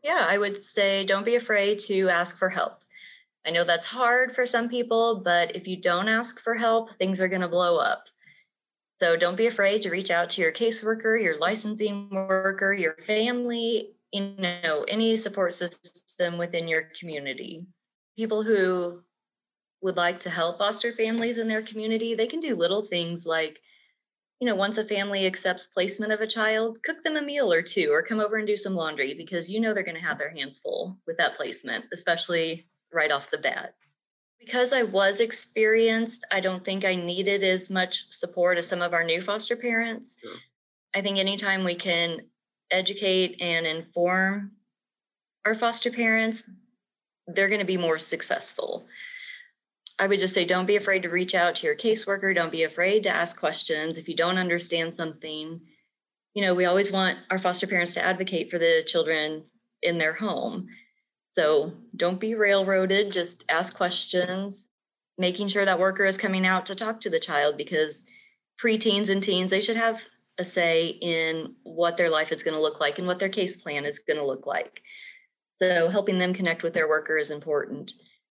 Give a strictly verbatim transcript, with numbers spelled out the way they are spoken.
Yeah, I would say don't be afraid to ask for help. I know that's hard for some people, but if you don't ask for help, things are going to blow up. So don't be afraid to reach out to your caseworker, your licensing worker, your family, you know, any support system within your community. People who would like to help foster families in their community, they can do little things like, you know, once a family accepts placement of a child, cook them a meal or two or come over and do some laundry because you know they're going to have their hands full with that placement, especially right off the bat. Because I was experienced, I don't think I needed as much support as some of our new foster parents. Sure. I think anytime we can educate and inform our foster parents, they're going to be more successful. I would just say don't be afraid to reach out to your caseworker. Don't be afraid to ask questions. If you don't understand something, you know, we always want our foster parents to advocate for the children in their home. So don't be railroaded, just ask questions, making sure that worker is coming out to talk to the child because preteens and teens, they should have a say in what their life is going to look like and what their case plan is going to look like. So helping them connect with their worker is important.